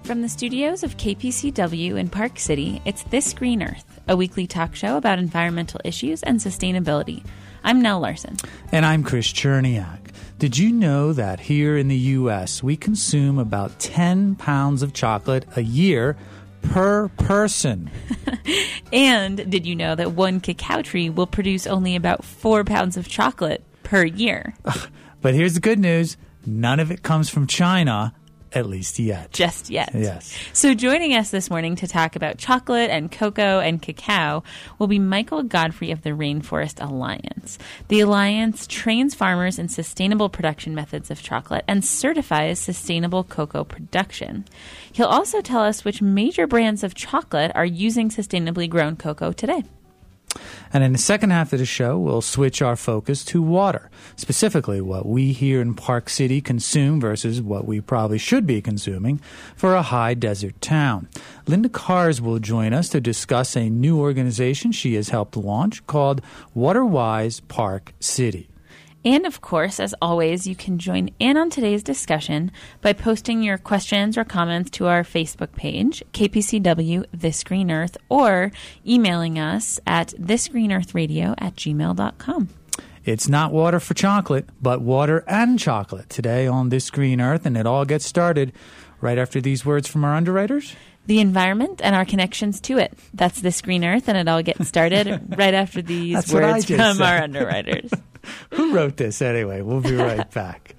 From the studios of KPCW in Park City, it's This Green Earth, a weekly talk show about environmental issues and sustainability. I'm Nell Larson. And I'm Chris Cherniak. Did you know that here in the U.S., we consume about 10 pounds of chocolate a year per person? And did you know that one cacao tree will produce only about 4 pounds of chocolate per year? But here's the good news. None of it comes from China. At least yet. Just yet. Yes. So joining us this morning to talk about chocolate and cocoa and cacao will be Michael Godfrey of the Rainforest Alliance. The Alliance trains farmers in sustainable production methods of chocolate and certifies sustainable cocoa production. He'll also tell us which major brands of chocolate are using sustainably grown cocoa today. And in the second half of the show, we'll switch our focus to water, specifically what we here in Park City consume versus what we probably should be consuming for a high desert town. Linda Kars will join us to discuss a new organization she has helped launch called WaterWise Park City. And of course, as always, you can join in on today's discussion by posting your questions or comments to our Facebook page, KPCW This Green Earth, or emailing us at thisgreenearthradio@gmail.com. It's not water for chocolate, but water and chocolate today on This Green Earth, and it all gets started right after these words from our underwriters. The environment and our connections to it. That's This Green Earth, and it all gets started right after these words from our underwriters. Who wrote this anyway? We'll be right back.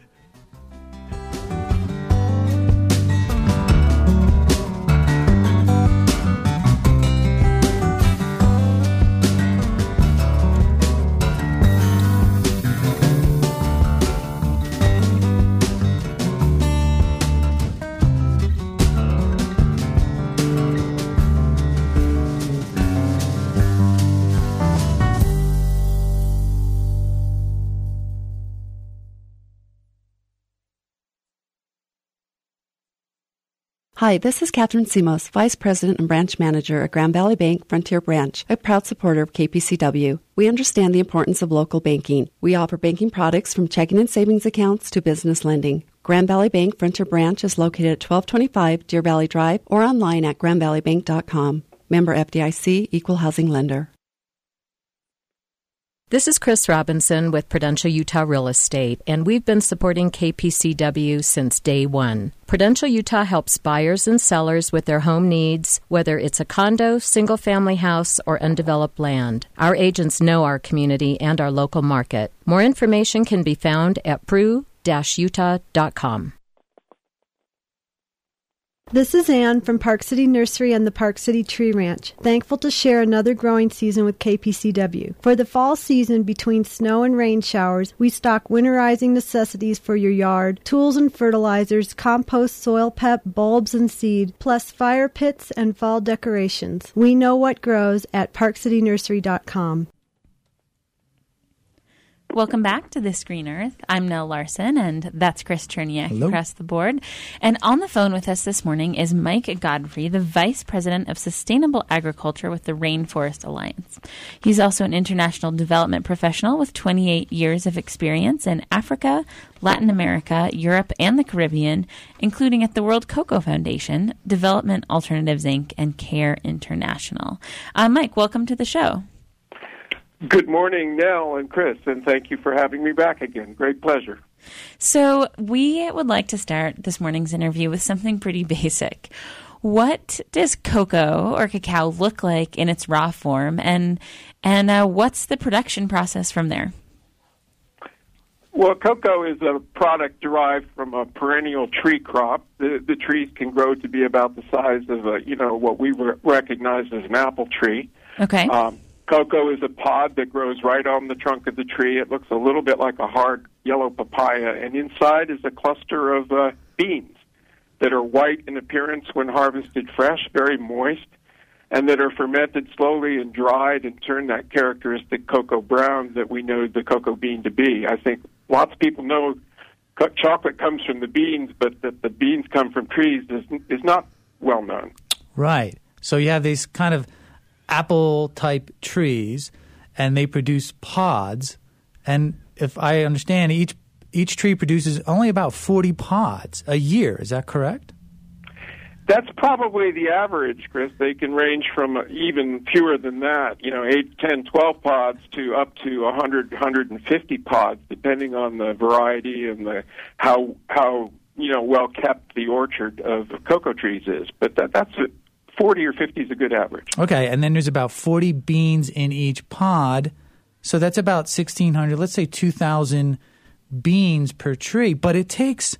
Hi, this is Catherine Simos, Vice President and Branch Manager at Grand Valley Bank Frontier Branch, a proud supporter of KPCW. We understand the importance of local banking. We offer banking products from checking and savings accounts to business lending. Grand Valley Bank Frontier Branch is located at 1225 Deer Valley Drive or online at grandvalleybank.com. Member FDIC, Equal Housing Lender. This is Chris Robinson with Prudential Utah Real Estate, and we've been supporting KPCW since day one. Prudential Utah helps buyers and sellers with their home needs, whether it's a condo, single-family house, or undeveloped land. Our agents know our community and our local market. More information can be found at pru-utah.com. This is Ann from Park City Nursery and the Park City Tree Ranch, thankful to share another growing season with KPCW. For the fall season between snow and rain showers, we stock winterizing necessities for your yard, tools and fertilizers, compost, soil prep, bulbs and seed, plus fire pits and fall decorations. We know what grows at parkcitynursery.com. Welcome back to This Green Earth. I'm Nell Larson, and that's Chris Cherniak Hello. across the board. And on the phone with us this morning is Mike Godfrey, the Vice President of Sustainable Agriculture with the Rainforest Alliance. He's also an international development professional with 28 years of experience in Africa, Latin America, Europe, and the Caribbean, including at the World Cocoa Foundation, Development Alternatives, Inc., and CARE International. Mike, welcome to the show. Good morning, Nell and Chris, and thank you for having me back again. Great pleasure. So we would like to start this morning's interview with something pretty basic. What does cocoa or cacao look like in its raw form, and what's the production process from there? Well, cocoa is a product derived from a perennial tree crop. The trees can grow to be about the size of what we recognize as an apple tree. Okay. Cocoa is a pod that grows right on the trunk of the tree. It looks a little bit like a hard yellow papaya, and inside is a cluster of beans that are white in appearance when harvested fresh, very moist, and that are fermented slowly and dried and turn that characteristic cocoa brown that we know the cocoa bean to be. I think lots of people know chocolate comes from the beans, but that the beans come from trees is not well known. Right. So you have these kind of apple-type trees, and they produce pods. And if I understand, each tree produces only about 40 pods a year. Is that correct? That's probably the average, Chris. They can range from even fewer than that, 8, 10, 12 pods to up to 100, 150 pods, depending on the variety and how well kept the orchard of cocoa trees is. But that's 40 or 50 is a good average. Okay, and then there's about 40 beans in each pod, so that's about 1,600, let's say 2,000 beans per tree. But it takes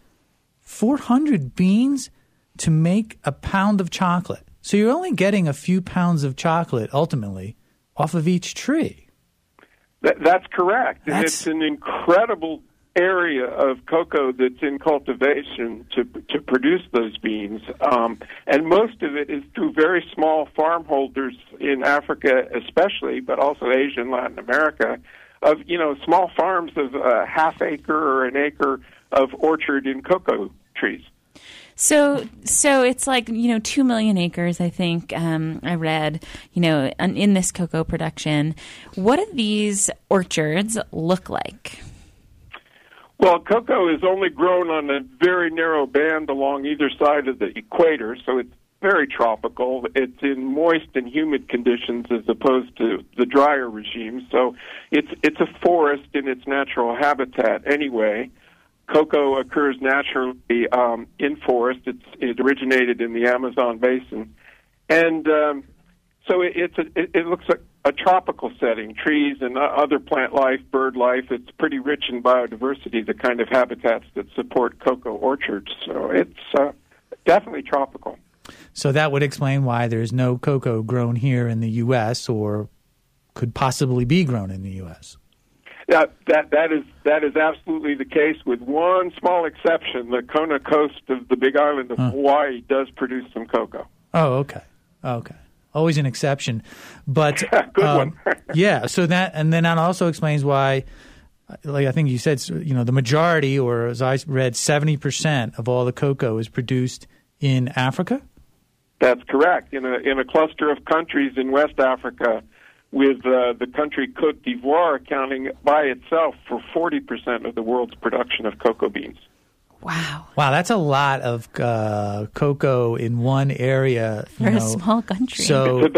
400 beans to make a pound of chocolate. So you're only getting a few pounds of chocolate, ultimately, off of each tree. That's correct. And it's an incredible area of cocoa that's in cultivation to produce those beans. And most of it is through very small farm holders in Africa especially, but also Asia and Latin America, of, small farms of a half acre or an acre of orchard in cocoa trees. So it's like, 2 million acres, I think, I read, in this cocoa production. What do these orchards look like? Well, cocoa is only grown on a very narrow band along either side of the equator, so it's very tropical. It's in moist and humid conditions as opposed to the drier regime. So it's a forest in its natural habitat anyway. Cocoa occurs naturally in forest. It originated in the Amazon basin, and so it looks like a tropical setting. Trees and other plant life, bird life. It's pretty rich in biodiversity. The kind of habitats that support cocoa orchards. So it's definitely tropical. So that would explain why there's no cocoa grown here in the U.S. or could possibly be grown in the U.S. That is absolutely the case, with one small exception. The Kona coast of the Big Island of Hawaii does produce some cocoa. Oh, okay. Always an exception, but good one. Yeah. So that also explains why, like I think you said, the majority, or as I read, 70% of all the cocoa is produced in Africa. That's correct. In a cluster of countries in West Africa, with the country Cote d'Ivoire accounting by itself for 40% of the world's production of cocoa beans. Wow, that's a lot of cocoa in one area. For a small country. So it's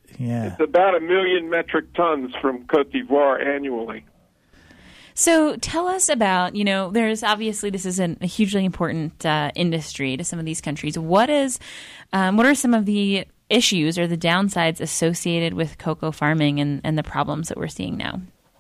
about 1 million metric tons from Cote d'Ivoire annually. So tell us about, there's obviously this is a hugely important industry to some of these countries. What are some of the issues or the downsides associated with cocoa farming and the problems that we're seeing now?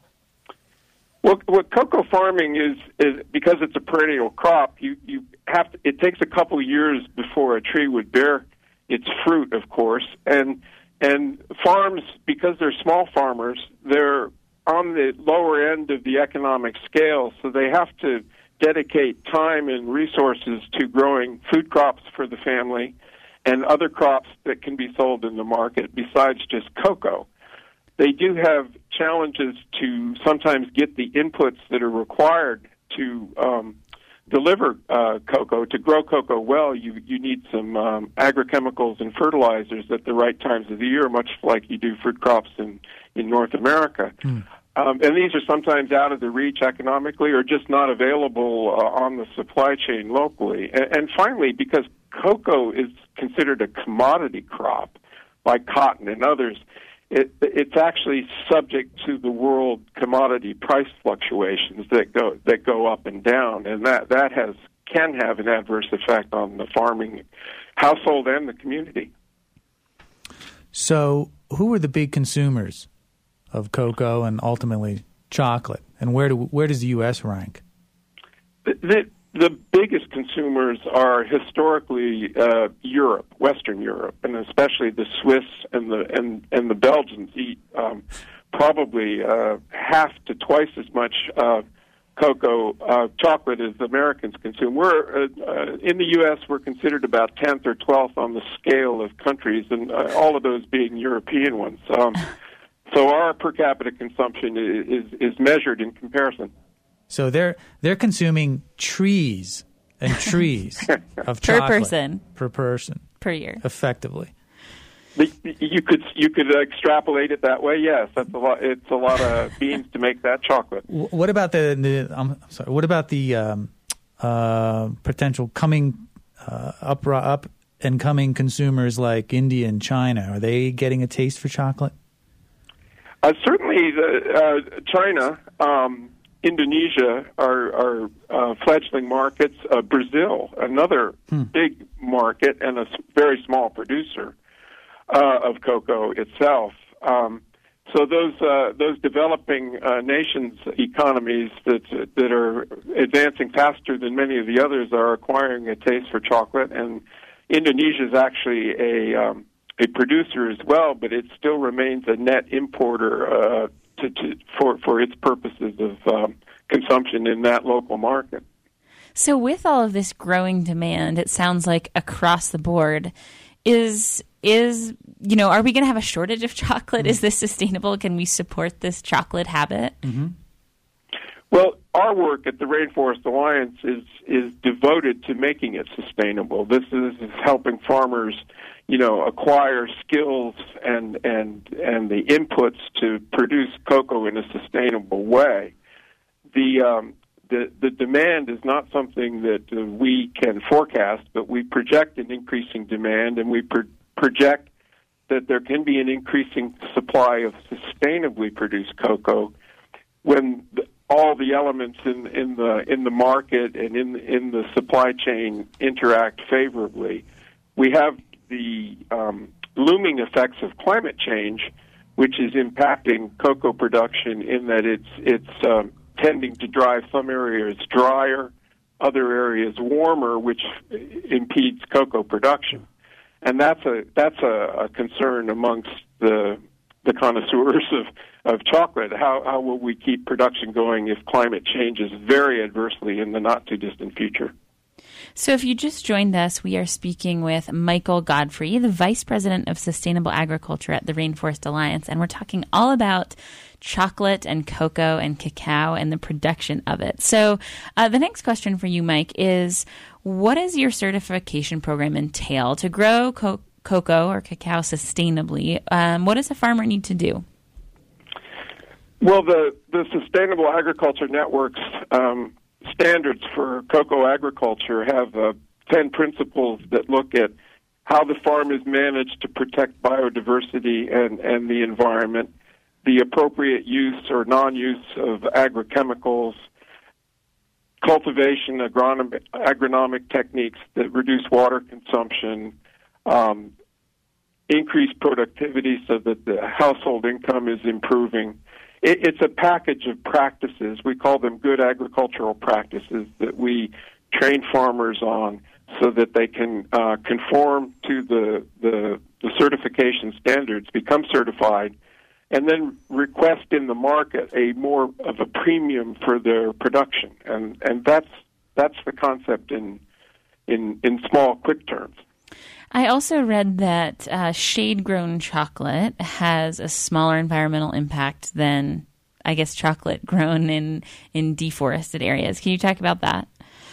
Well, what cocoa farming is because it's a perennial crop, it takes a couple of years before a tree would bear its fruit, of course, and farms, because they're small farmers, they're on the lower end of the economic scale, so they have to dedicate time and resources to growing food crops for the family and other crops that can be sold in the market besides just cocoa. They do have challenges to sometimes get the inputs that are required to deliver cocoa. To grow cocoa well, you need some agrochemicals and fertilizers at the right times of the year, much like you do fruit crops in North America. And these are sometimes out of the reach economically or just not available on the supply chain locally. And finally, because cocoa is considered a commodity crop like cotton and others, it's actually subject to the world commodity price fluctuations that go up and down, and that can have an adverse effect on the farming household and the community. So, who are the big consumers of cocoa and ultimately chocolate, and where does the U.S. rank? The biggest consumers are historically Europe, Western Europe, and especially the Swiss and the Belgians eat probably half to twice as much chocolate as the Americans consume. We're in the U.S. we're considered about 10th or 12th on the scale of countries, and all of those being European ones. So our per capita consumption is measured in comparison. So they're consuming trees and trees of chocolate per person per year, effectively. You could extrapolate it that way. Yes, that's a lot. It's a lot of beans to make that chocolate. What about What about the potential coming up incoming consumers like India and China, are they getting a taste for chocolate? Certainly, China, Indonesia are fledgling markets. Brazil, another big market and a very small producer of cocoa itself. So those developing nations' economies that are advancing faster than many of the others are acquiring a taste for chocolate, and Indonesia is actually a producer as well, but it still remains a net importer for its purposes of consumption in that local market. So with all of this growing demand, it sounds like across the board, are we going to have a shortage of chocolate? Mm-hmm. Is this sustainable? Can we support this chocolate habit? Mm-hmm. Well, our work at the Rainforest Alliance is devoted to making it sustainable. This is helping farmers, acquire skills and the inputs to produce cocoa in a sustainable way. The demand is not something that we can forecast, but we project an increasing demand, and we project that there can be an increasing supply of sustainably produced cocoa when all the elements in the market and in the supply chain interact favorably. We have the looming effects of climate change, which is impacting cocoa production in that it's tending to drive some areas drier, other areas warmer, which impedes cocoa production. And that's a concern amongst the connoisseurs of chocolate. How will we keep production going if climate changes very adversely in the not-too-distant future? So if you just joined us, we are speaking with Michael Godfrey, the Vice President of Sustainable Agriculture at the Rainforest Alliance, and we're talking all about chocolate and cocoa and cacao and the production of it. So the next question for you, Mike, is what does your certification program entail to grow cocoa or cacao sustainably? What does a farmer need to do? Well, the Sustainable Agriculture Network's standards for cocoa agriculture have 10 principles that look at how the farm is managed to protect biodiversity and the environment, the appropriate use or non-use of agrochemicals, cultivation, agronomic techniques that reduce water consumption, increase productivity so that the household income is improving. It's a package of practices. We call them good agricultural practices that we train farmers on so that they can conform to the certification standards, become certified, and then request in the market a more of a premium for their production. And that's the concept in small, quick terms. I also read that shade-grown chocolate has a smaller environmental impact than, I guess, chocolate grown in deforested areas. Can you talk about that?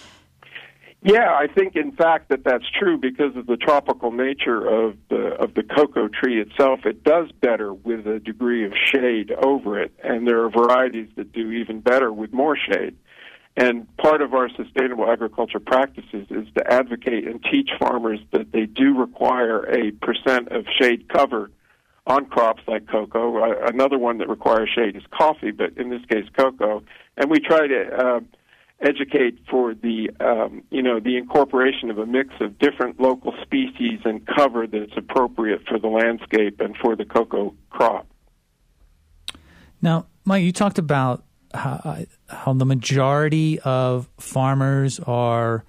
Yeah, I think, in fact, that's true because of the tropical nature of the cocoa tree itself. It does better with a degree of shade over it, and there are varieties that do even better with more shade. And part of our sustainable agriculture practices is to advocate and teach farmers that they do require a % of shade cover on crops like cocoa. Another one that requires shade is coffee, but in this case, cocoa. And we try to educate for the incorporation of a mix of different local species and cover that's appropriate for the landscape and for the cocoa crop. Now, Mike, you talked about how the majority of farmers are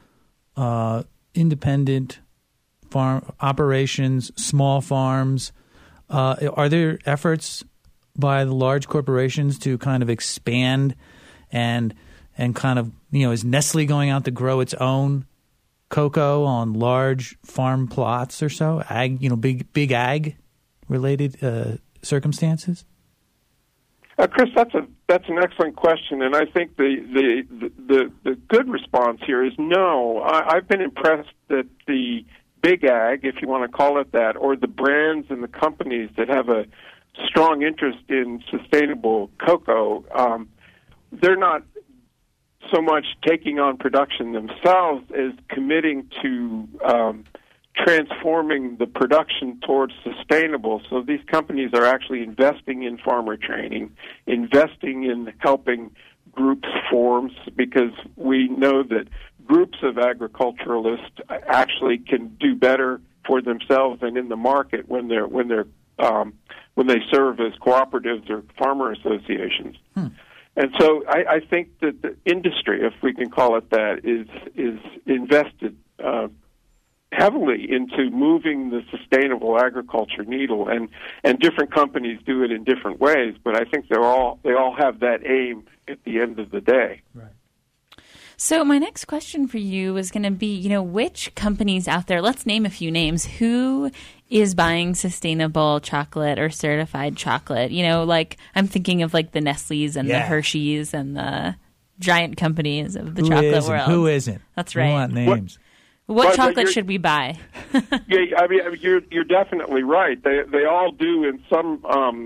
independent farm operations, small farms. Are there efforts by the large corporations to kind of expand and kind of, is Nestle going out to grow its own cocoa on large farm plots or so? Big ag related circumstances? Chris, that's an excellent question, and I think the good response here is no. I've been impressed that the big ag, if you want to call it that, or the brands and the companies that have a strong interest in sustainable cocoa, they're not so much taking on production themselves as committing to transforming the production towards sustainable. So these companies are actually investing in farmer training, investing in helping groups form, because we know that groups of agriculturalists actually can do better for themselves and in the market when they serve as cooperatives or farmer associations. And so I think that the industry, if we can call it that, is invested heavily into moving the sustainable agriculture needle, and different companies do it in different ways. But I think they all have that aim at the end of the day. Right. So my next question for you is going to be, which companies out there, let's name a few names, who is buying sustainable chocolate or certified chocolate? Like I'm thinking of like the Nestle's and the Hershey's and the giant companies of the chocolate world. Who isn't? That's right. We want names. What chocolate should we buy? Yeah, I mean, you're definitely right. They all do in some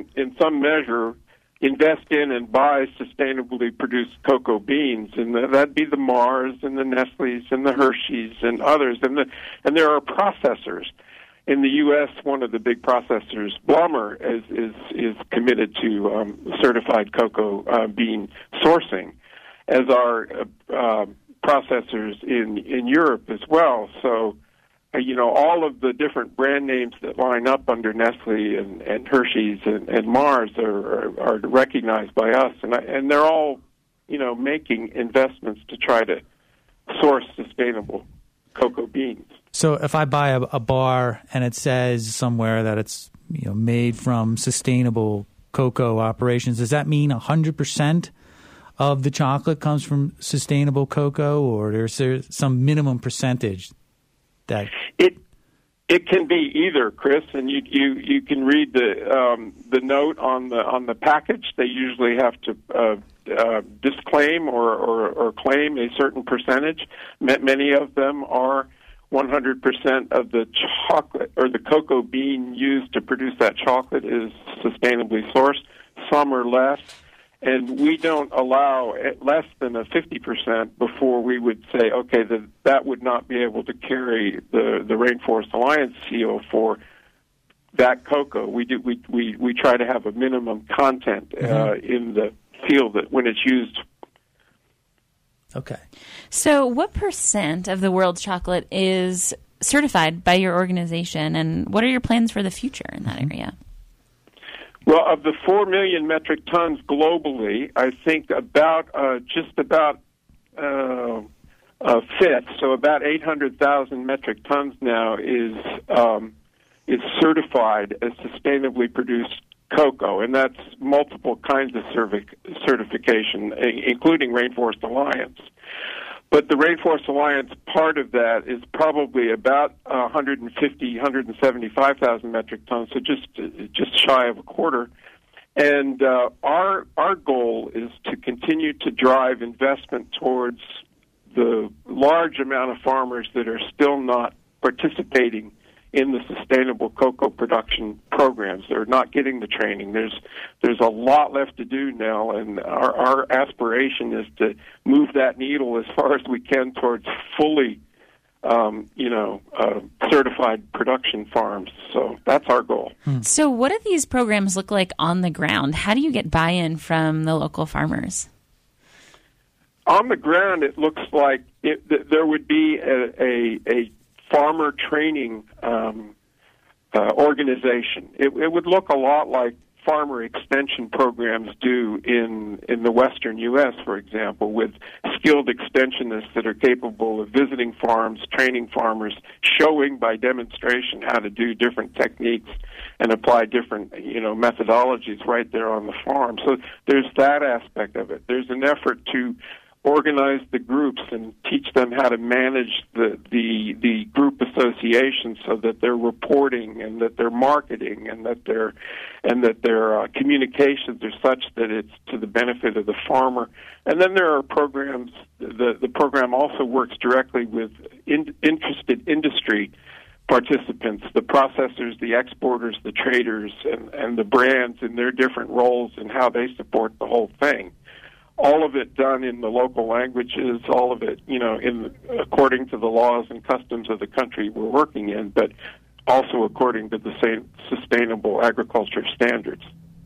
measure invest in and buy sustainably produced cocoa beans, and that'd be the Mars and the Nestle's and the Hershey's and others, and there are processors. In the U.S., one of the big processors, Blummer, is committed to certified cocoa bean sourcing, as are processors in Europe as well. So, all of the different brand names that line up under Nestle and Hershey's and Mars are recognized by us, and they're all, making investments to try to source sustainable cocoa beans. So if I buy a bar and it says somewhere that it's made from sustainable cocoa operations, does that mean 100% of the chocolate comes from sustainable cocoa, or is there some minimum percentage that it can be either, Chris? And you can read the note on the package. They usually have to disclaim or claim a certain percentage. Many of them are 100% of the chocolate or the cocoa bean used to produce that chocolate is sustainably sourced. Some are less, and we don't allow less than a 50% before we would say, okay, that would not be able to carry the Rainforest Alliance seal for that cocoa. We try to have a minimum content in the seal that when it's used. Okay. So what % of the world's chocolate is certified by your organization, and what are your plans for the future in that area? Well, of the 4 million metric tons globally, I think just about a fifth, so about 800,000 metric tons now is certified as sustainably produced cocoa, and that's multiple kinds of certification, including Rainforest Alliance. But the Rainforest Alliance part of that is probably about 175,000 metric tons, so just shy of a quarter. And our goal is to continue to drive investment towards the large amount of farmers that are still not participating in the sustainable cocoa production programs. They're not getting the training. There's a lot left to do now, and our aspiration is to move that needle as far as we can towards fully, certified production farms. So that's our goal. So what do these programs look like on the ground? How do you get buy-in from the local farmers? On the ground, it looks like there would be a farmer training organization. It would look a lot like farmer extension programs do in the western U.S., for example, with skilled extensionists that are capable of visiting farms, training farmers, showing by demonstration how to do different techniques and apply different methodologies right there on the farm. So there's that aspect of it. There's an effort to organize the groups and teach them how to manage the group associations so that they're reporting and that they're marketing and that their communications are such that it's to the benefit of the farmer. And then there are programs. The program also works directly with interested industry participants, the processors, the exporters, the traders, and the brands in their different roles and how they support the whole thing. all of it done in the local languages, all of it, according to the laws and customs of the country we're working in, but also according to the same sustainable agriculture standards.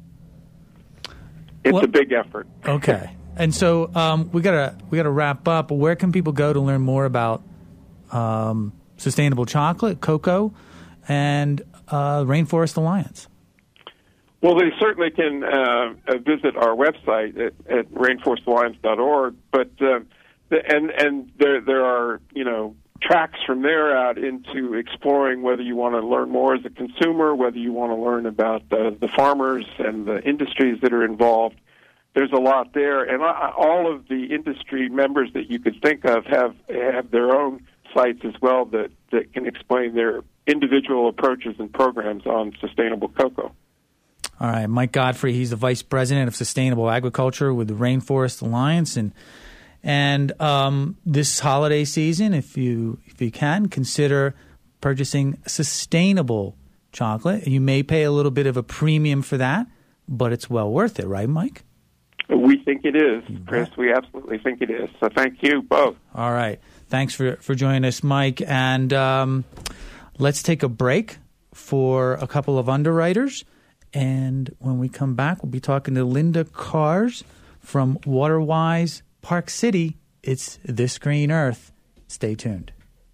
It's a big effort. Okay. And so we gotta wrap up. Where can people go to learn more about sustainable chocolate, cocoa, and Rainforest Alliance? Well, they certainly can visit our website at rainforestalliance.org, but there are tracks from there out into exploring whether you want to learn more as a consumer, whether you want to learn about the farmers and the industries that are involved. There's a lot there, and all of the industry members that you could think of have their own sites as well that can explain their individual approaches and programs on sustainable cocoa. All right, Mike Godfrey, he's the Vice President of Sustainable Agriculture with the Rainforest Alliance, and this holiday season, if you can, consider purchasing sustainable chocolate. You may pay a little bit of a premium for that, but it's well worth it, right, Mike? We think it is, Chris. We absolutely think it is. So thank you both. All right. Thanks for joining us, Mike. And let's take a break for a couple of underwriters. And when we come back, we'll be talking to Linda Kars from WaterWise Park City. It's This Green Earth. Stay tuned.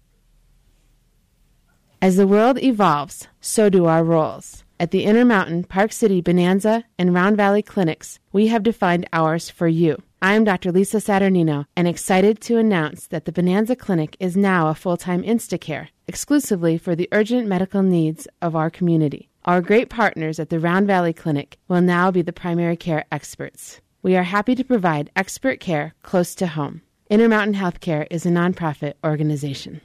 As the world evolves, so do our roles. At the Intermountain, Park City, Bonanza, and Round Valley Clinics, we have defined ours for you. I am Dr. Lisa Saturnino, and excited to announce that the Bonanza Clinic is now a full-time Instacare, exclusively for the urgent medical needs of our community. Our great partners at the Round Valley Clinic will now be the primary care experts. We are happy to provide expert care close to home. Intermountain Healthcare is a nonprofit organization.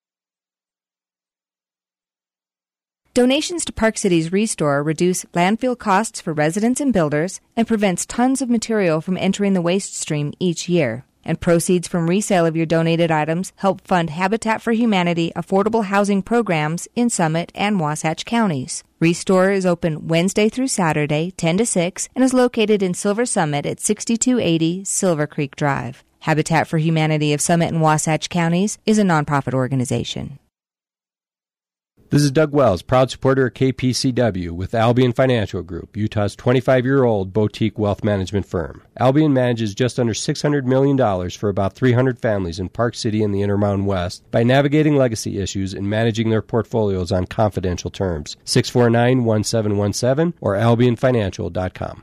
Donations to Park City's Restore reduce landfill costs for residents and builders and prevents tons of material from entering the waste stream each year. And proceeds from resale of your donated items help fund Habitat for Humanity affordable housing programs in Summit and Wasatch counties. Restore is open Wednesday through Saturday, 10 to 6, and is located in Silver Summit at 6280 Silver Creek Drive. Habitat for Humanity of Summit and Wasatch counties is a nonprofit organization. This is Doug Wells, proud supporter of KPCW with Albion Financial Group, Utah's 25-year-old boutique wealth management firm. Albion manages just under $600 million for about 300 families in Park City and the Intermountain West by navigating legacy issues and managing their portfolios on confidential terms. 649-1717 or albionfinancial.com.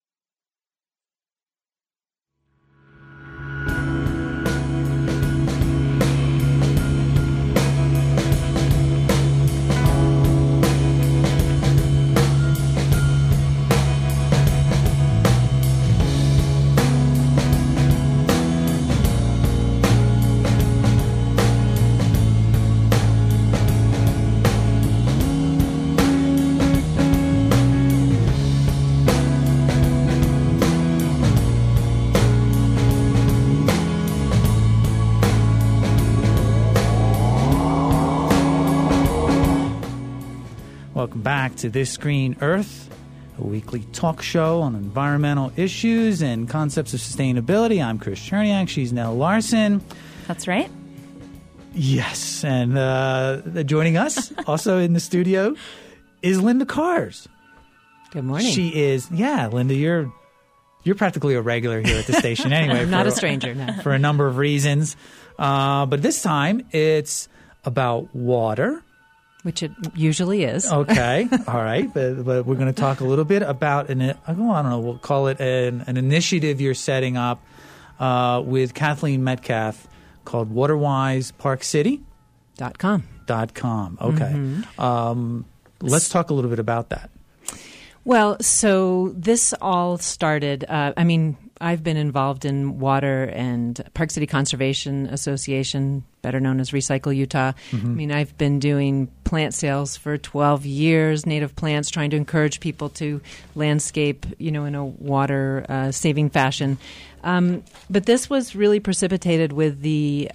Welcome back to This Green Earth, a weekly talk show on environmental issues and concepts of sustainability. I'm Chris Cherniak. She's Nell Larson. That's right. Yes, and joining us also in the studio is Linda Kars. Good morning. She is, Linda, you're practically a regular here at the station anyway. I'm not a stranger, no. For a number of reasons. But this time it's about water. Which it usually is. Okay, all right. But we're going to talk a little bit about, we'll call it an initiative you're setting up with Kathleen Metcalf called WaterWise Park City.com. Okay. Mm-hmm. Let's talk a little bit about that. Well, so this all started, I've been involved in water and Park City Conservation Association, better known as Recycle Utah. Mm-hmm. I've been doing plant sales for 12 years, native plants, trying to encourage people to landscape, in a water-saving fashion. But this was really precipitated with the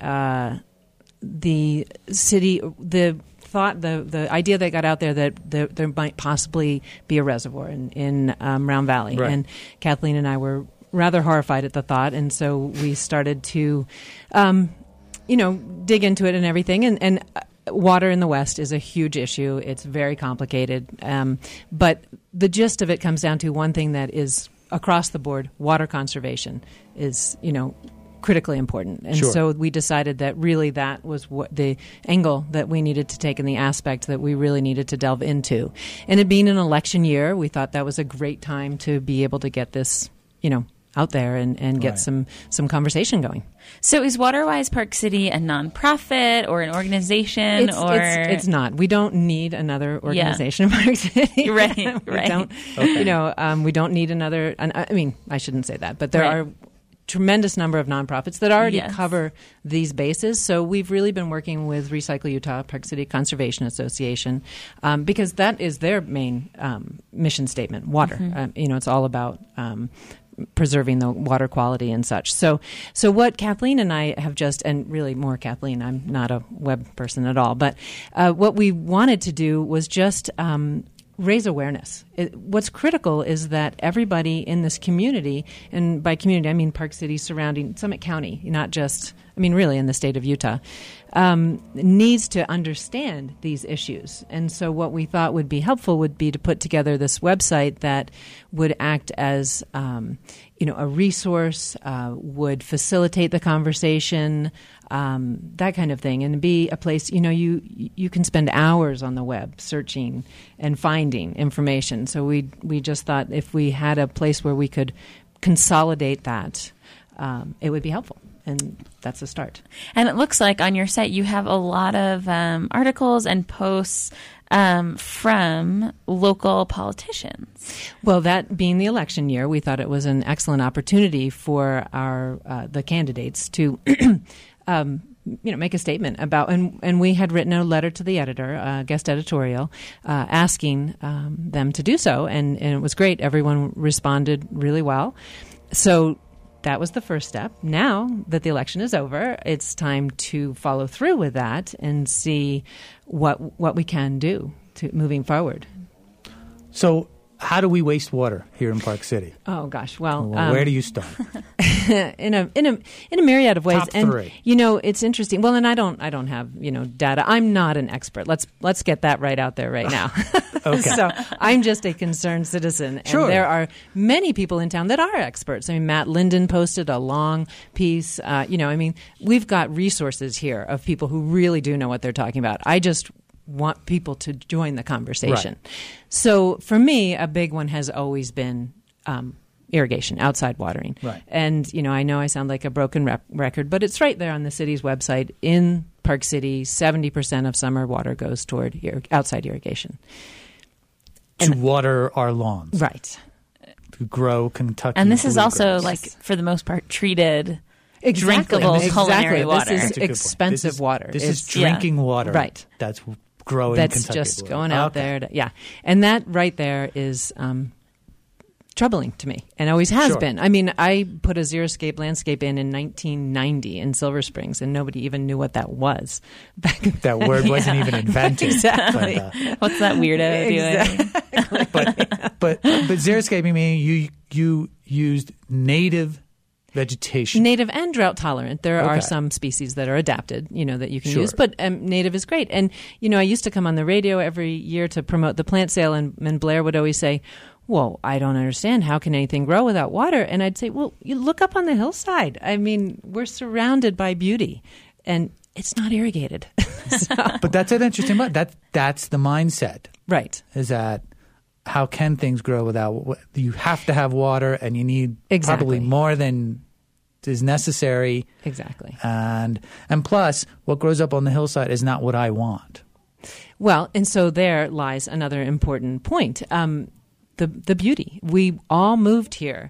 city, the idea that got out there that there might possibly be a reservoir in Round Valley. Right. And Kathleen and I were rather horrified at the thought, and so we started to, dig into it and everything. And water in the West is a huge issue. It's very complicated. But the gist of it comes down to one thing that is across the board: water conservation is, critically important. And so we decided that really that was what the angle that we needed to take and the aspect that we really needed to delve into. And it being an election year, we thought that was a great time to be able to get this, out there and get some conversation going. So is WaterWise Park City a nonprofit or an organization? It's not. We don't need another organization in Park City. Right. We don't need another. I shouldn't say that, but there are tremendous number of nonprofits that already cover these bases. So we've really been working with Recycle Utah, Park City Conservation Association, because that is their main mission statement: water. It's all about preserving the water quality and such. So what Kathleen and I have and really more Kathleen, I'm not a web person at all, but what we wanted to do was just raise awareness. What's critical is that everybody in this community, and by community I mean Park City surrounding Summit County, not just, really in the state of Utah, needs to understand these issues. And so what we thought would be helpful would be to put together this website that would act as a resource, would facilitate the conversation, that kind of thing, and be a place, you can spend hours on the web searching and finding information. So we just thought if we had a place where we could consolidate that, it would be helpful. And that's a start. And it looks like on your site you have a lot of articles and posts from local politicians. Well, that being the election year, we thought it was an excellent opportunity for the candidates to make a statement about, and we had written a letter to the editor, a guest editorial, asking them to do so, and it was great. Everyone responded really well. So that was the first step. Now that the election is over, it's time to follow through with that and see what we can do to moving forward. So how do we waste water here in Park City? Oh gosh, well, where do you start? in a myriad of ways. Top three. And it's interesting. Well, and I don't have data. I'm not an expert. Let's get that right out there right now. Okay. So I'm just a concerned citizen, and sure. There are many people in town that are experts. Matt Linden posted a long piece. We've got resources here of people who really do know what they're talking about. I just want people to join the conversation. Right. So for me, a big one has always been irrigation, outside watering. Right. And, I know I sound like a broken record, but it's right there on the city's website. In Park City, 70% of summer water goes toward outside irrigation. To water our lawns. Right. To grow Kentucky And this is bluegrass. also, for the most part, treated, exactly. drinkable culinary water. This is expensive water. This is drinking water. Right. That's growing That's Kentucky just blue. going out there. And that right there is troubling to me, and always has Sure. been. I put a xeriscape landscape in 1990 in Silver Springs, and nobody even knew what that was. That word wasn't even invented. Exactly. What's that weirdo doing? Exactly. But xeriscaping meaning you used native vegetation. Native and drought tolerant. There are Okay. some species that are adapted, that you can Sure. use, but native is great. And, I used to come on the radio every year to promote the plant sale, and Blair would always say, well, I don't understand. How can anything grow without water? And I'd say, well, you look up on the hillside. We're surrounded by beauty, and it's not irrigated. But that's an interesting one. That's the mindset. Right. Is that how can things grow without – you have to have water, and you need Exactly. probably more than is necessary. Exactly. And plus, what grows up on the hillside is not what I want. Well, and so there lies another important point. The beauty. We all moved here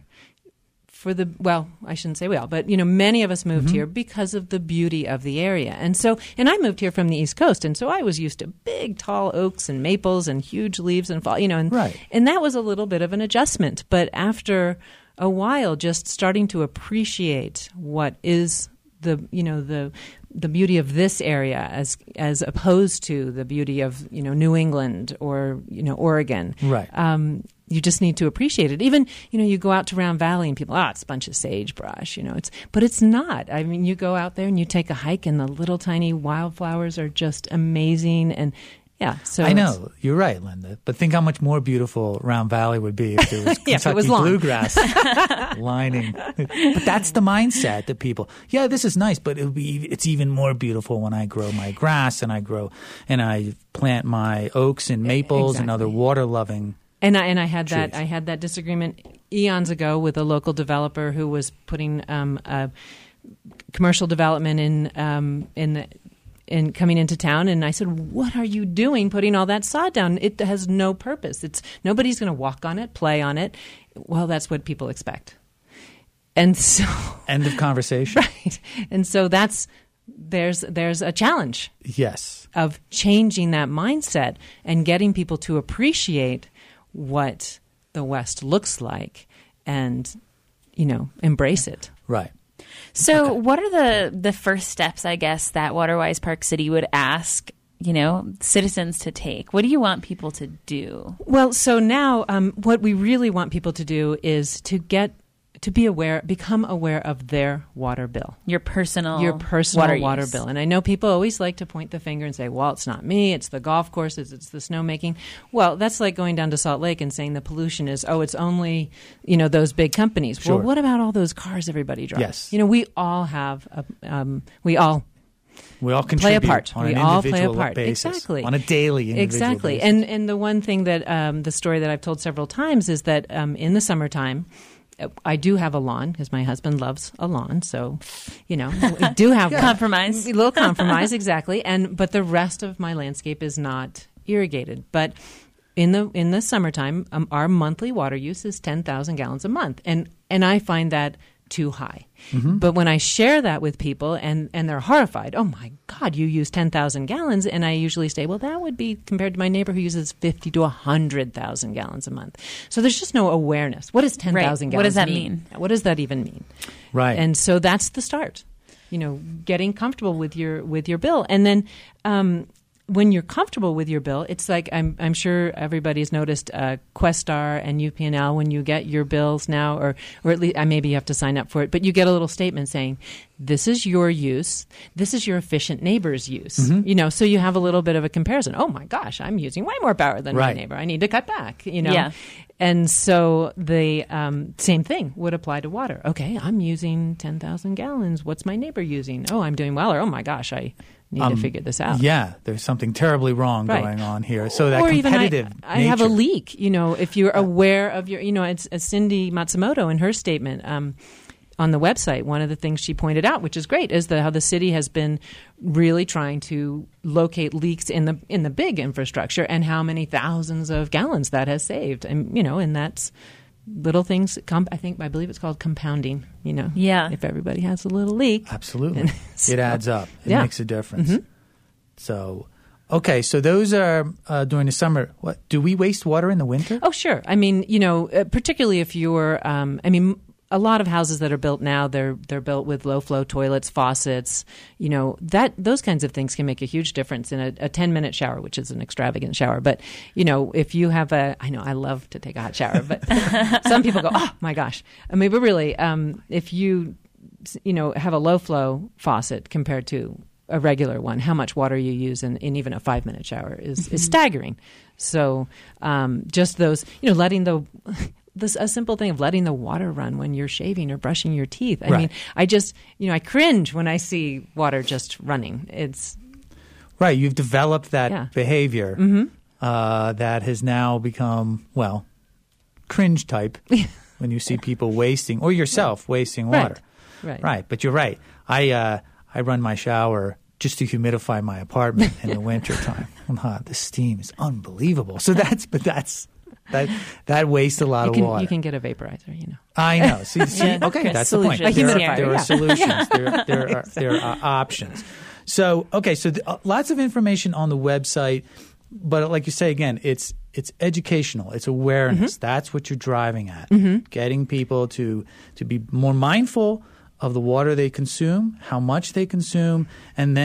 I shouldn't say we all, but many of us moved here because of the beauty of the area. And I moved here from the East Coast, and so I was used to big, tall oaks and maples and huge leaves and fall, Right. And that was a little bit of an adjustment. But after a while, just starting to appreciate what is the beauty of this area as opposed to the beauty of New England or Oregon. Right. you just need to appreciate it. Even, you go out to Round Valley and people, it's a bunch of sagebrush, but it's not. I mean, you go out there and you take a hike and the little tiny wildflowers are just amazing. And yeah, so I know you're right, Linda. But think how much more beautiful Round Valley would be if there was Kentucky bluegrass lining. But that's the mindset that people. Yeah, this is nice, but it's even more beautiful when I grow my grass and I plant my oaks and maples and other water loving. And I had trees. I had that disagreement eons ago with a local developer who was putting a commercial development in coming into town, and I said, "What are you doing putting all that sod down? It has no purpose. Nobody's going to walk on it, play on it." Well, that's what people expect. And so end of conversation. Right. And so there's a challenge. Yes. Of changing that mindset and getting people to appreciate what the West looks like and embrace it. Right. So what are the first steps, I guess, that WaterWise Park City would ask, citizens to take? What do you want people to do? Well, so now what we really want people to do is to become aware of their water bill. Your personal water bill. And I know people always like to point the finger and say, well, it's not me, it's the golf courses, it's the snowmaking. Well, that's like going down to Salt Lake and saying the pollution is, it's only, those big companies. Sure. Well, what about all those cars everybody drives? Yes. We all have, we all contribute play a part. On we an all play a individual part. basis, Exactly. on a daily individual basis. And the one thing that the story that I've told several times is that in the summertime, I do have a lawn because my husband loves a lawn. So, we do have compromise. A little compromise, exactly. But the rest of my landscape is not irrigated. But in the summertime, our monthly water use is 10,000 gallons a month, and I find that too high. Mm-hmm. But when I share that with people and they're horrified, oh my God, you use 10,000 gallons. And I usually say, well, that would be compared to my neighbor who uses 50 to 100,000 gallons a month. So there's just no awareness. What does 10,000 gallons mean? What does that mean? What does that even mean? Right. And so that's the start, getting comfortable with your bill. And then, when you're comfortable with your bill, it's like I'm sure everybody's noticed Questar and UPNL when you get your bills now, or at least maybe you have to sign up for it, but you get a little statement saying, this is your use, this is your efficient neighbor's use. Mm-hmm. So you have a little bit of a comparison. Oh my gosh, I'm using way more power than my neighbor. I need to cut back, Yeah. And so the same thing would apply to water. Okay, I'm using 10,000 gallons. What's my neighbor using? Oh, I'm doing well. Or, oh my gosh, I need to figure this out. Yeah, there's something terribly wrong going on here. So that competitive even I have a leak. If you're aware of your, it's Cindy Matsumoto in her statement on the website. One of the things she pointed out, which is great, is how the city has been really trying to locate leaks in the big infrastructure and how many thousands of gallons that has saved. And and that's little things. I believe it's called compounding. Yeah. If everybody has a little leak, absolutely, it adds up. It makes a difference. Mm-hmm. So, okay, so those are during the summer. What do we waste water in the winter? Oh, sure. I mean, particularly if you're. A lot of houses that are built now, they're built with low flow toilets, faucets. Those kinds of things can make a huge difference in a 10-minute shower, which is an extravagant shower. But if you have I love to take a hot shower, but some people go, oh my gosh. I mean, but really, if you have a low flow faucet compared to a regular one, how much water you use in even a 5-minute shower is staggering. So just those, letting a simple thing of letting the water run when you're shaving or brushing your teeth. I mean, I just, I cringe when I see water just running. It's right. You've developed that behavior that has now become, cringe type when you see people wasting, or yourself wasting water. Right. But you're right. I run my shower just to humidify my apartment in the wintertime. The steam is unbelievable. So that wastes a lot of water. You can get a vaporizer, I know. See, okay, that's the point. There are solutions. There are options. So, okay, so lots of information on the website, but like you say again, it's educational. It's awareness. Mm-hmm. That's what you're driving at. Mm-hmm. Getting people to be more mindful of the water they consume, how much they consume, and then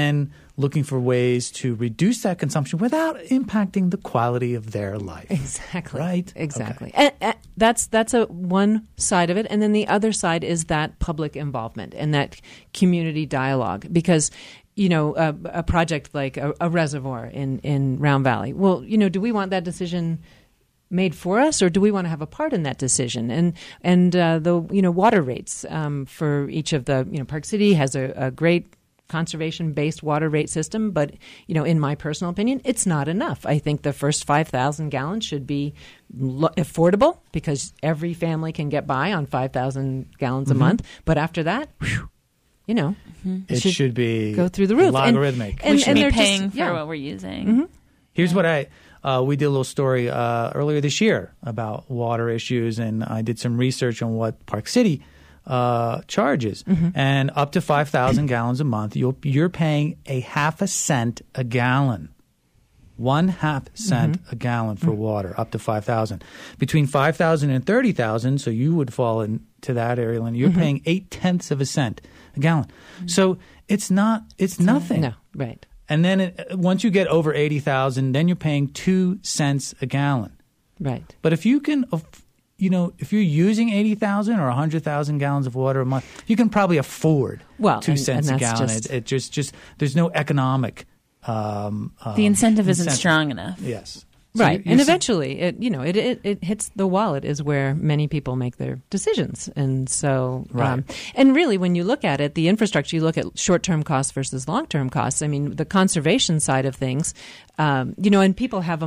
looking for ways to reduce that consumption without impacting the quality of their life. Exactly. Right? Exactly. Okay. And that's one side of it. And then the other side is that public involvement and that community dialogue. Because, a project like a reservoir in Round Valley, well, do we want that decision made for us, or do we want to have a part in that decision? And the water rates for each of the Park City has a great conservation-based water rate system, but in my personal opinion, it's not enough. I think the first 5,000 gallons should be affordable because every family can get by on 5,000 gallons a month. But after that, it should be go through the roof, logarithmic. We should be paying for what we're using. Here's what we did a little story earlier this year about water issues, and I did some research on what Park City charges. And up to 5,000 gallons a month, you're paying a half a cent a gallon. 1/2 cent a gallon for water, up to 5,000. Between 5,000 and 30,000, so you would fall into that area, and you're paying 0.8 of a cent a gallon. So it's nothing. No, right. And then once you get over 80,000, then you're paying 2 cents a gallon. Right. But if you can, if you're using 80,000 or 100,000 gallons of water a month, you can probably afford 2 cents a gallon. It just there's no economic. The incentive isn't strong enough. Yes. So right. And eventually, it hits the wallet is where many people make their decisions. And so, and really, when you look at it, the infrastructure, you look at short-term costs versus long-term costs. I mean, the conservation side of things, and people have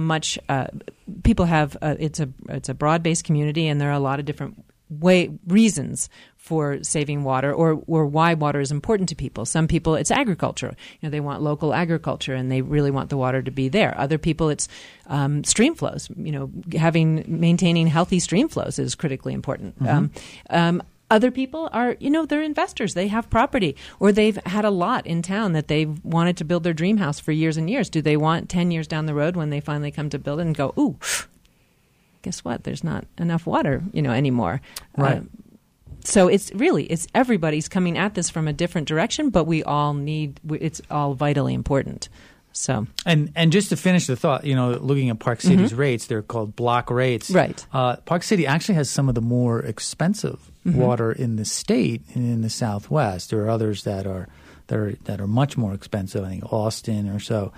it's a broad-based community, and there are a lot of different reasons for saving water or why water is important to people. Some people, it's agriculture. They want local agriculture and they really want the water to be there. Other people, it's stream flows. Maintaining healthy stream flows is critically important. Other people are, they're investors. They have property or they've had a lot in town that they've wanted to build their dream house for years and years. Do they want 10 years down the road when they finally come to build it and go, ooh, guess what? There's not enough water, anymore. Right. So it's everybody's coming at this from a different direction, but it's all vitally important. So and just to finish the thought, looking at Park City's rates, they're called block rates. Right. Park City actually has some of the more expensive water in the state and in the Southwest. There are others that are much more expensive. I think Austin or so.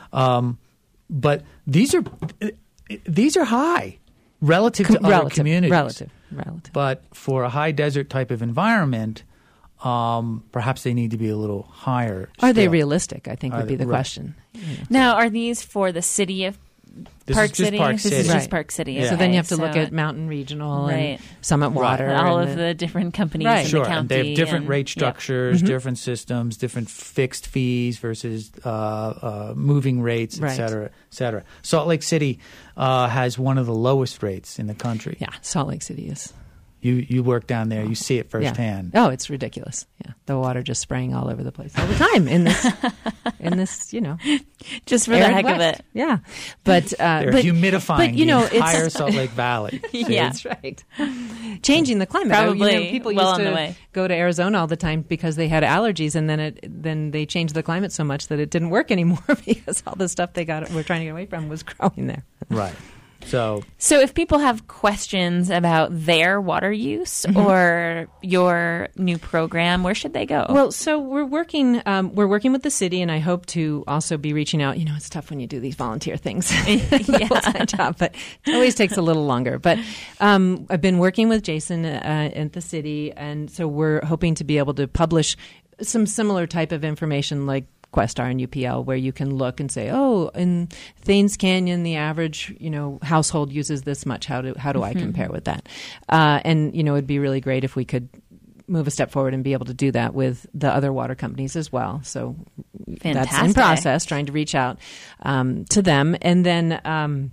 But these are high. Relative to other communities. Relative. But for a high desert type of environment, perhaps they need to be a little higher. Are they realistic, I think would be the question. Now, are these for the city of Park City? This is just Park City. Yeah. So then you have to look at Mountain Regional and Summit Water. All of the different companies in the county. And they have different rate structures, different systems, different fixed fees versus moving rates, et cetera, et cetera. Salt Lake City has one of the lowest rates in the country. Yeah, Salt Lake City is. You work down there. You see it firsthand. Yeah. Oh, it's ridiculous. Yeah, the water just spraying all over the place all the time in this, just for the heck of it. Yeah, but they're humidifying the entire Salt Lake Valley. Yeah, that's right. Changing the climate. Probably people used to go to Arizona all the time because they had allergies, and then they changed the climate so much that it didn't work anymore because all the stuff we're trying to get away from was growing there. Right. So if people have questions about their water use or your new program, where should they go? Well, so we're working with the city, and I hope to also be reaching out. It's tough when you do these volunteer things, full-time job, but it always takes a little longer. But I've been working with Jason at the city, and so we're hoping to be able to publish some similar type of information like Questar and UPL, where you can look and say, oh, in Thames Canyon, the average, household uses this much. How do I compare with that? And, it'd be really great if we could move a step forward and be able to do that with the other water companies as well. So that's in process, trying to reach out to them. And then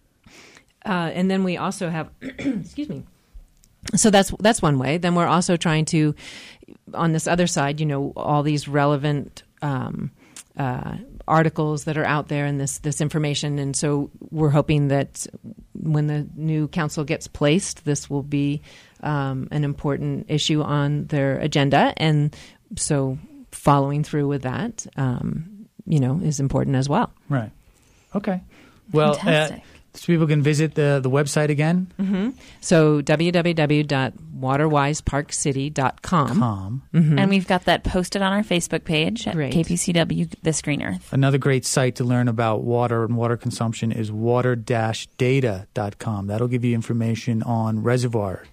we also have, excuse me. So that's one way. Then we're also trying to, on this other side, all these relevant articles that are out there and this information. And so we're hoping that when the new council gets placed, this will be an important issue on their agenda. And so following through with that, is important as well. Right. Okay. Well, so people can visit the website again. Mm-hmm. So www.waterwiseparkcity.com. Mm-hmm. And we've got that posted on our Facebook page at KPCW This Green Earth. Another great site to learn about water and water consumption is water-data.com. That'll give you information on reservoir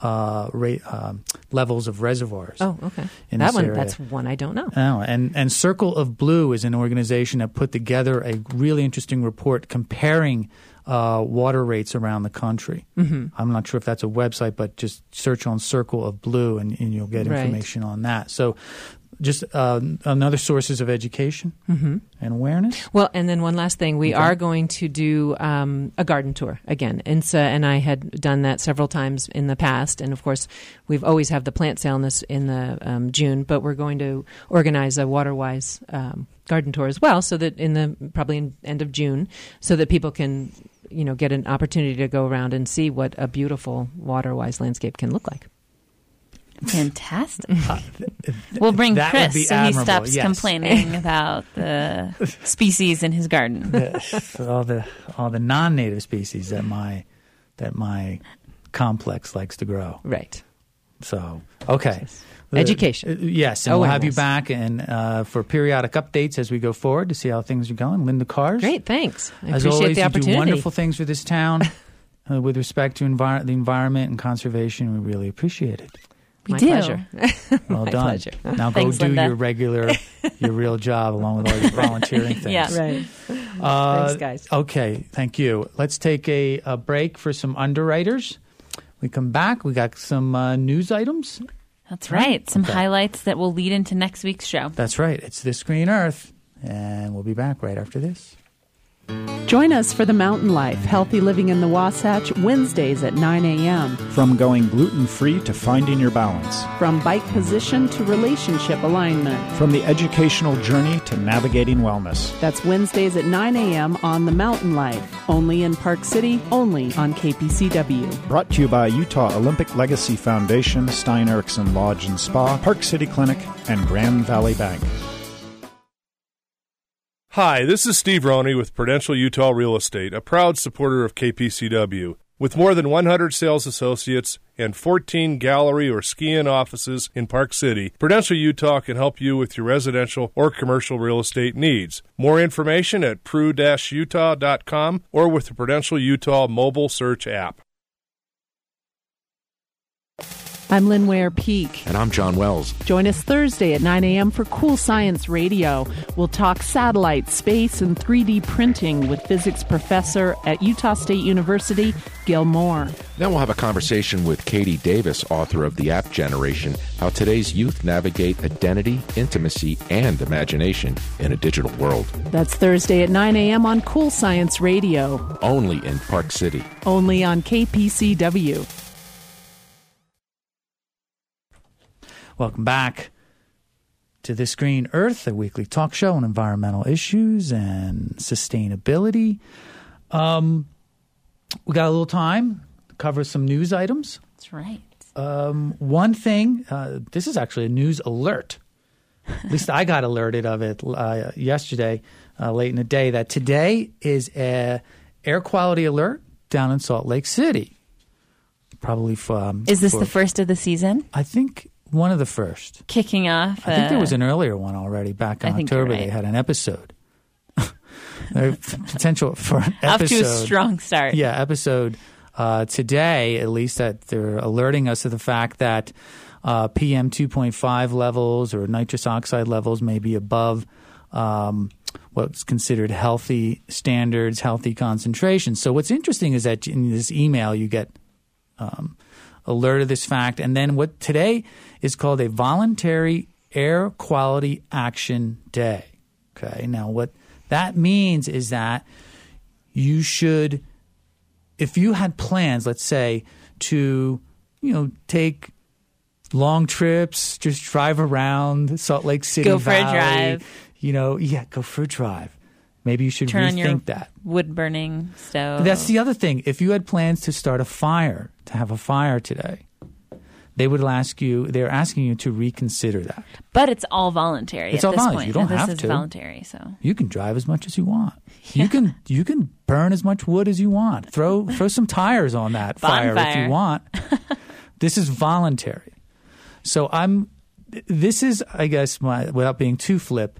levels of reservoirs. Oh, okay. That's one I don't know. Oh, and Circle of Blue is an organization that put together a really interesting report comparing water rates around the country. Mm-hmm. I'm not sure if that's a website, but just search on Circle of Blue and you'll get information on that. So just another sources of education and awareness. Well, and then one last thing. We are going to do a garden tour again. And I had done that several times in the past. And, of course, we've always have the plant sale in the June, but we're going to organize a WaterWise garden tour as well, so that probably in end of June, so that people can get an opportunity to go around and see what a beautiful WaterWise landscape can look like. Fantastic. We'll bring Chris so he stops complaining about the species in his garden. all the non-native species that my complex likes to grow. Right. So, okay. Education. Yes, and we'll have you back and for periodic updates as we go forward to see how things are going. Linda Kars. Great, thanks. I as appreciate always, the opportunity. You do wonderful things for this town with respect to the environment and conservation. We really appreciate it. My pleasure. Well My done. pleasure. Now Thanks, go do Linda. your real job along with all your volunteering things. Yeah. Right. Thanks, guys. Okay, thank you. Let's take a break for some underwriters. We come back. We got some news items. That's right. Some highlights that will lead into next week's show. That's right. It's This Green Earth, and we'll be back right after this. Join us for The Mountain Life, Healthy Living in the Wasatch, Wednesdays at 9 a.m. From going gluten-free to finding your balance. From bike position to relationship alignment. From the educational journey to navigating wellness. That's Wednesdays at 9 a.m. on The Mountain Life, only in Park City, only on KPCW. Brought to you by Utah Olympic Legacy Foundation, Stein Eriksen Lodge and Spa, Park City Clinic, and Grand Valley Bank. Hi, this is Steve Roney with Prudential Utah Real Estate, a proud supporter of KPCW. With more than 100 sales associates and 14 gallery or ski-in offices in Park City, Prudential Utah can help you with your residential or commercial real estate needs. More information at pru-utah.com or with the Prudential Utah mobile search app. I'm Lynn Ware Peak. And I'm John Wells. Join us Thursday at 9 a.m. for Cool Science Radio. We'll talk satellite, space, and 3D printing with physics professor at Utah State University, Gil Moore. Then we'll have a conversation with Katie Davis, author of The App Generation, how today's youth navigate identity, intimacy, and imagination in a digital world. That's Thursday at 9 a.m. on Cool Science Radio. Only in Park City. Only on KPCW. Welcome back to This Green Earth, a weekly talk show on environmental issues and sustainability. We got a little time to cover some news items. That's right. One thing, this is actually a news alert. At least I got alerted of it yesterday, late in the day, that today is an air quality alert down in Salt Lake City. Probably Is this the first of the season? I think one of the first. Kicking off. I think there was an earlier one already back in October. Right. They had an episode. Potential for an episode. Off to a strong start. Yeah, episode today, at least, that they're alerting us to the fact that PM 2.5 levels or nitrous oxide levels may be above what's considered healthy standards, healthy concentrations. So what's interesting is that in this email you get alert of this fact. And then what today is called a Voluntary Air Quality Action Day. Okay. Now, what that means is that you should, if you had plans, let's say, to, take long trips, just drive around Salt Lake City Go for Valley, a drive. Go for a drive. Maybe you should turn rethink on your that. Wood-burning stove. That's the other thing. If you had plans to start a fire, to have a fire today, they're asking you to reconsider that. But it's all voluntary. It's at all this voluntary. point. You don't this have is to. Voluntary, so you can drive as much as you want. Yeah. You can burn as much wood as you want. Throw some tires on that fire if you want. This is voluntary. So this is, I guess, without being too flip,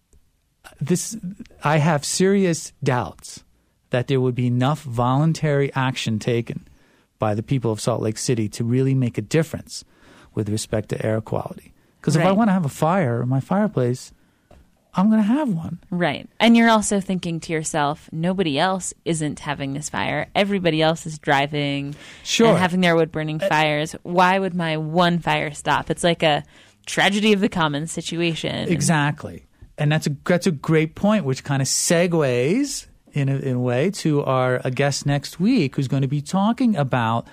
I have serious doubts that there would be enough voluntary action taken by the people of Salt Lake City to really make a difference with respect to air quality. Because if I want to have a fire in my fireplace, I'm going to have one. Right. And you're also thinking to yourself, nobody else isn't having this fire. Everybody else is driving and having their wood-burning fires. Why would my one fire stop? It's like a tragedy of the commons situation. Exactly. And that's a great point, which kind of segues in a way to our guest next week, who's going to be talking about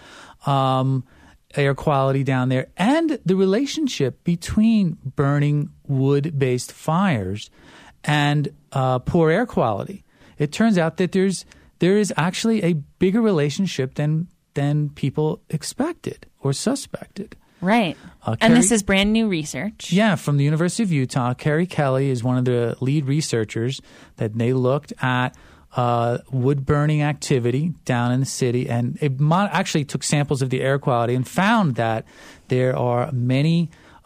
air quality down there and the relationship between burning wood-based fires and poor air quality. It turns out that there is actually a bigger relationship than people expected or suspected. Right. And this is brand new research. Yeah, from the University of Utah. Kerry Kelly is one of the lead researchers that they looked at wood burning activity down in the city, and it actually took samples of the air quality and found that there are many,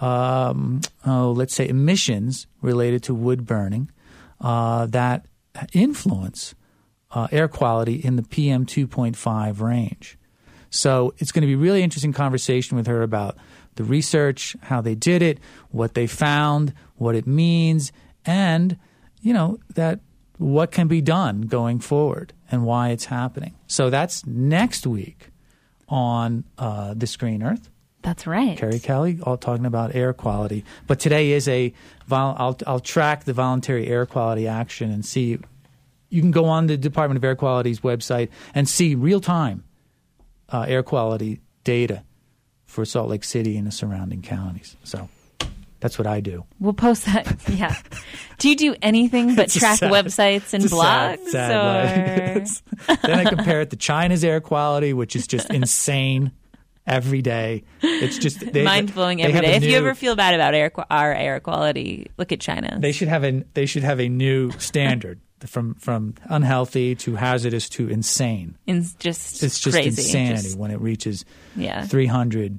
let's say, emissions related to wood burning that influence air quality in the PM 2.5 range. So it's going to be a really interesting conversation with her about the research, how they did it, what they found, what it means, and, that what can be done going forward and why it's happening. So that's next week on This Green Earth. That's right. Kerry Kelly, all talking about air quality. But today is I'll track the voluntary air quality action and see. You can go on the Department of Air Quality's website and see real-time air quality data for Salt Lake City and the surrounding counties. So that's what I do. We'll post that. Yeah. Do you do anything but track websites and blogs? Sad Then I compare it to China's air quality, which is just insane every day. It's just mind-blowing every day. If you ever feel bad about our air quality, look at China. They should have a new standard. From unhealthy to hazardous to insane. It's just crazy. Insanity when it reaches 300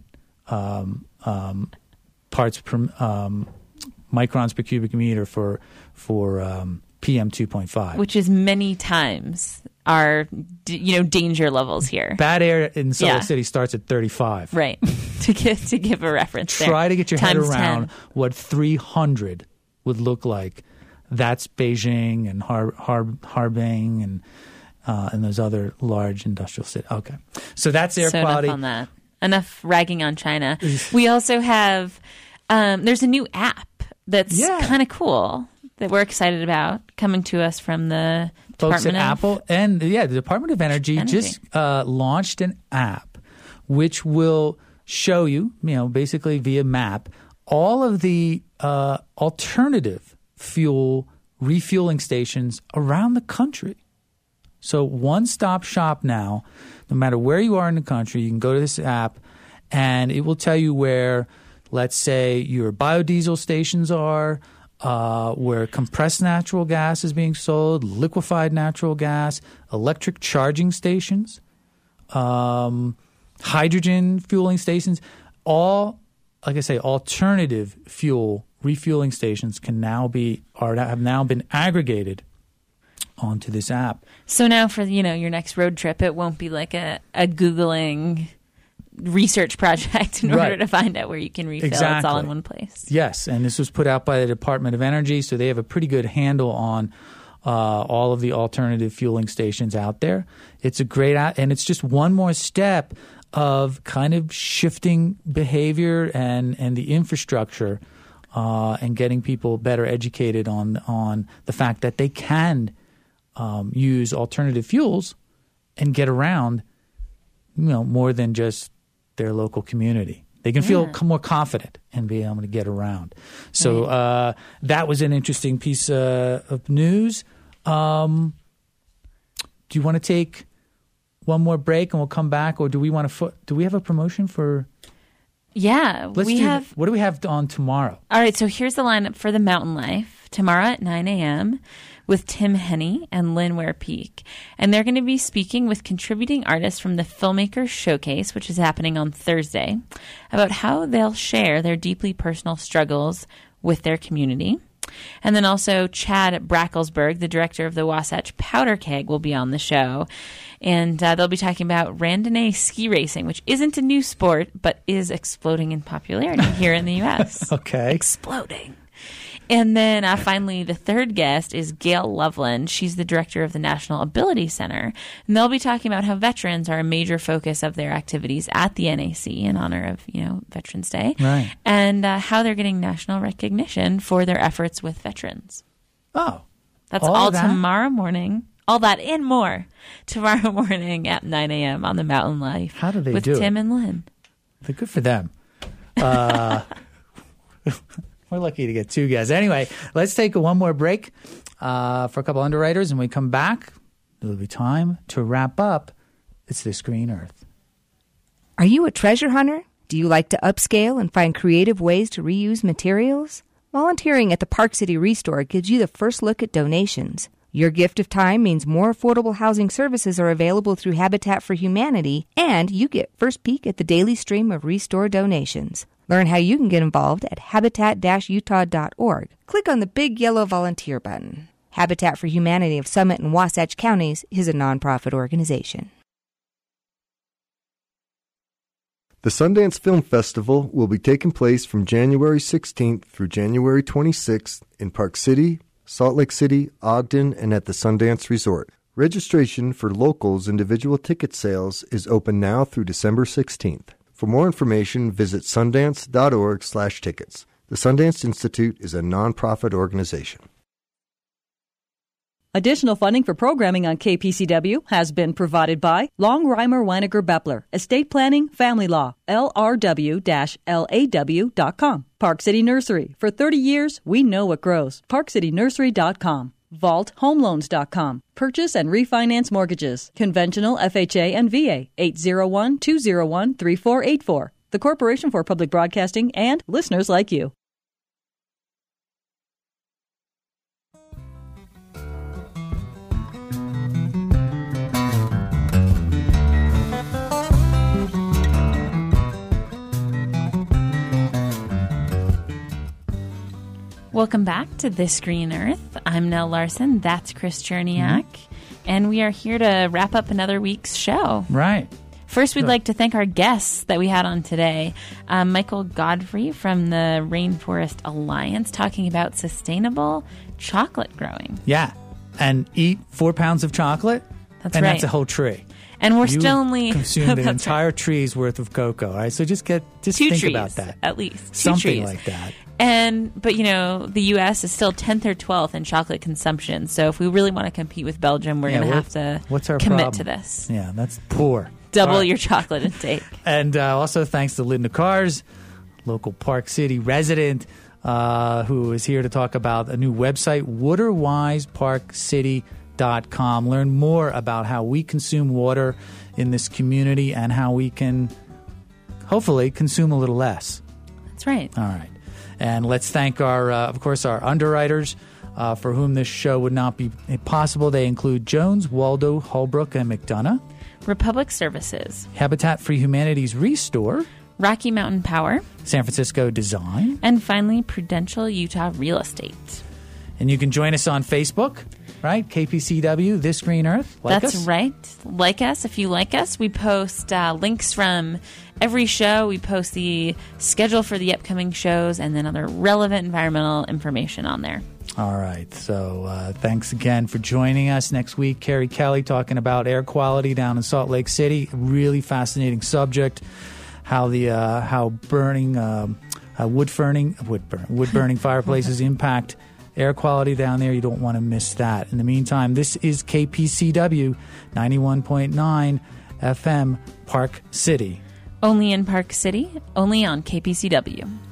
parts per microns per cubic meter for PM 2.5, which is many times our danger levels here. Bad air in Salt Lake City starts at 35. Right. to give a reference. Try to get your head around 10. what 300 would look like. That's Beijing and Harbin and those other large industrial cities. Okay. So that's air quality. Enough on that. Enough ragging on China. We also have, there's a new app that's kind of cool that we're excited about coming to us from the folks Department at Apple. And the Department of Energy just launched an app which will show you, basically via map, all of the alternative fuel refueling stations around the country. So one-stop shop now. No matter where you are in the country, you can go to this app and it will tell you where, let's say, your biodiesel stations are, where compressed natural gas is being sold, liquefied natural gas, electric charging stations, hydrogen fueling stations, all, like I say, alternative fuel refueling stations have now been aggregated onto this app. So now for your next road trip, it won't be like a Googling research project in order to find out where you can refill. Exactly. It's all in one place. Yes, and this was put out by the Department of Energy, so they have a pretty good handle on all of the alternative fueling stations out there. It's a great app, and it's just one more step of kind of shifting behavior and the infrastructure and getting people better educated on the fact that they can use alternative fuels and get around, more than just their local community. They can feel more confident and be able to get around. So that was an interesting piece of news. Do you want to take one more break and we'll come back, or do we want to? Do we have a promotion for? Yeah. What do we have on tomorrow? All right, so here's the lineup for the Mountain Life. Tomorrow at 9 a.m. with Tim Henney and Lynn Ware Peak. And they're going to be speaking with contributing artists from the Filmmakers Showcase, which is happening on Thursday, about how they'll share their deeply personal struggles with their community. And then also Chad Bracklesberg, the director of the Wasatch Powder Keg, will be on the show. And they'll be talking about randonnée ski racing, which isn't a new sport, but is exploding in popularity here in the U.S. Okay. Exploding. And then finally, the third guest is Gail Loveland. She's the director of the National Ability Center. And they'll be talking about how veterans are a major focus of their activities at the NAC in honor of, Veterans Day. Right. And how they're getting national recognition for their efforts with veterans. Oh. That's all tomorrow morning. All that and more tomorrow morning at 9 a.m. on the Mountain Life. How do they with do it? Tim and Lynn. They're good for them. We're lucky to get two guys. Anyway, let's take one more break for a couple underwriters. And when we come back, it'll be time to wrap up It's This Green Earth. Are you a treasure hunter? Do you like to upscale and find creative ways to reuse materials? Volunteering at the Park City Restore gives you the first look at donations. Your gift of time means more affordable housing services are available through Habitat for Humanity, and you get first peek at the daily stream of Restore donations. Learn how you can get involved at habitat-utah.org. Click on the big yellow volunteer button. Habitat for Humanity of Summit and Wasatch Counties is a nonprofit organization. The Sundance Film Festival will be taking place from January 16th through January 26th in Park City, Salt Lake City, Ogden, and at the Sundance Resort. Registration for locals' individual ticket sales is open now through December 16th. For more information, visit sundance.org/tickets. The Sundance Institute is a nonprofit organization. Additional funding for programming on KPCW has been provided by Longheimer Weiniger Beppler, Estate Planning, Family Law, LRW-LAW.com. Park City Nursery. For 30 years, we know what grows. ParkCityNursery.com. VaultHomeLoans.com. Purchase and refinance mortgages. Conventional FHA and VA. 801-201-3484. The Corporation for Public Broadcasting and listeners like you. Welcome back to This Green Earth. I'm Nell Larson. That's Chris Cherniak. And we are here to wrap up another week's show. Right. First, we'd like to thank our guests that we had on today. Michael Godfrey from the Rainforest Alliance talking about sustainable chocolate growing. Yeah. And eat 4 pounds of chocolate. That's and right. That's a whole tree. And we're still only consumed an entire tree's worth of cocoa. All right, so just think trees, about that. At least something like that. But the U.S. is still 10th or 12th in chocolate consumption. So if we really want to compete with Belgium, we're going to have to commit to this. Yeah, that's poor. Double your chocolate intake. And also thanks to Linda Kars, local Park City resident, who is here to talk about a new website, WaterWiseParkCity.com. Learn more about how we consume water in this community and how we can hopefully consume a little less. That's right. All right. And let's thank our underwriters for whom this show would not be possible. They include Jones, Waldo, Holbrook, and McDonough. Republic Services. Habitat for Humanity's Restore. Rocky Mountain Power. San Francisco Design. And finally, Prudential Utah Real Estate. And you can join us on Facebook, right? KPCW, This Green Earth. That's right. Like us. If you like us, we post links from every show. We post the schedule for the upcoming shows and then other relevant environmental information on there. All right. So thanks again for joining us. Next week, Carrie Kelly talking about air quality down in Salt Lake City. A really fascinating subject. How wood burning fireplaces impact air quality down there. You don't want to miss that. In the meantime, this is KPCW 91.9 FM Park City. Only in Park City, only on KPCW.